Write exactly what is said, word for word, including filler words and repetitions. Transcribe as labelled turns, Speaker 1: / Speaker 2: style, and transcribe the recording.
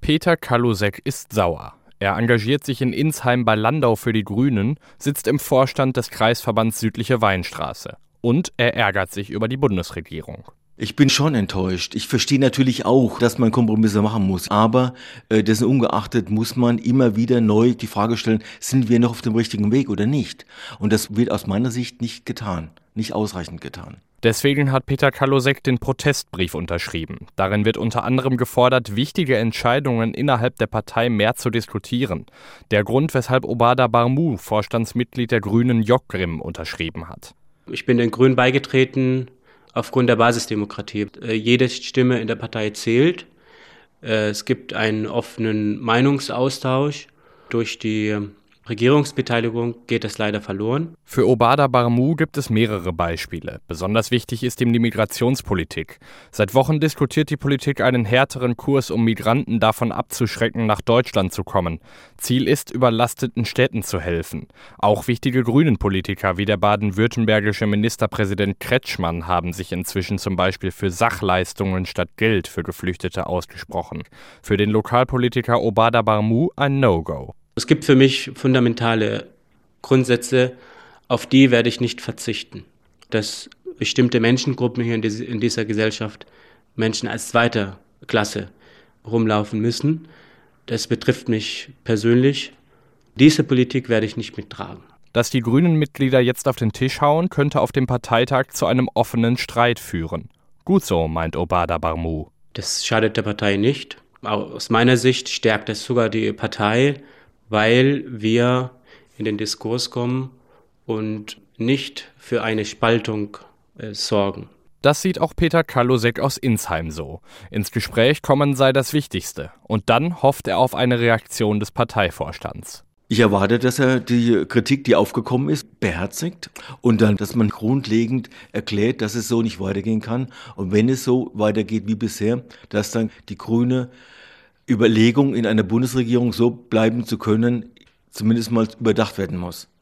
Speaker 1: Peter Kalusek ist sauer. Er engagiert sich in Insheim bei Landau für die Grünen, sitzt im Vorstand des Kreisverbands Südliche Weinstraße. Und er ärgert sich über die Bundesregierung.
Speaker 2: Ich bin schon enttäuscht. Ich verstehe natürlich auch, dass man Kompromisse machen muss. Aber äh, dessen ungeachtet muss man immer wieder neu die Frage stellen, sind wir noch auf dem richtigen Weg oder nicht? Und das wird aus meiner Sicht nicht getan, nicht ausreichend getan.
Speaker 1: Deswegen hat Peter Kalusek den Protestbrief unterschrieben. Darin wird unter anderem gefordert, wichtige Entscheidungen innerhalb der Partei mehr zu diskutieren. Der Grund, weshalb Obada Barmu, Vorstandsmitglied der Grünen Jokgrim, unterschrieben hat.
Speaker 3: Ich bin den Grünen beigetreten aufgrund der Basisdemokratie. Jede Stimme in der Partei zählt. Es gibt einen offenen Meinungsaustausch. Durch die Regierungsbeteiligung geht das leider verloren.
Speaker 1: Für Obada Barmu gibt es mehrere Beispiele. Besonders wichtig ist ihm die Migrationspolitik. Seit Wochen diskutiert die Politik einen härteren Kurs, um Migranten davon abzuschrecken, nach Deutschland zu kommen. Ziel ist, überlasteten Städten zu helfen. Auch wichtige Grünen-Politiker wie der baden-württembergische Ministerpräsident Kretschmann haben sich inzwischen zum Beispiel für Sachleistungen statt Geld für Geflüchtete ausgesprochen. Für den Lokalpolitiker Obada Barmu ein No-Go.
Speaker 3: Es gibt für mich fundamentale Grundsätze, auf die werde ich nicht verzichten. Dass bestimmte Menschengruppen hier in dieser Gesellschaft, Menschen als zweiter Klasse, rumlaufen müssen. Das betrifft mich persönlich. Diese Politik werde ich nicht mittragen.
Speaker 1: Dass die Grünen-Mitglieder jetzt auf den Tisch hauen, könnte auf dem Parteitag zu einem offenen Streit führen. Gut so, meint Obada Barmu.
Speaker 3: Das schadet der Partei nicht. Aus meiner Sicht stärkt es sogar die Partei, weil wir in den Diskurs kommen und nicht für eine Spaltung äh, sorgen.
Speaker 1: Das sieht auch Peter Kalusek aus Insheim so. Ins Gespräch kommen sei das Wichtigste. Und dann hofft er auf eine Reaktion des Parteivorstands.
Speaker 2: Ich erwarte, dass er die Kritik, die aufgekommen ist, beherzigt und dann, dass man grundlegend erklärt, dass es so nicht weitergehen kann. Und wenn es so weitergeht wie bisher, dass dann die grüne Überlegung, in einer Bundesregierung so bleiben zu können, zumindest mal überdacht werden muss.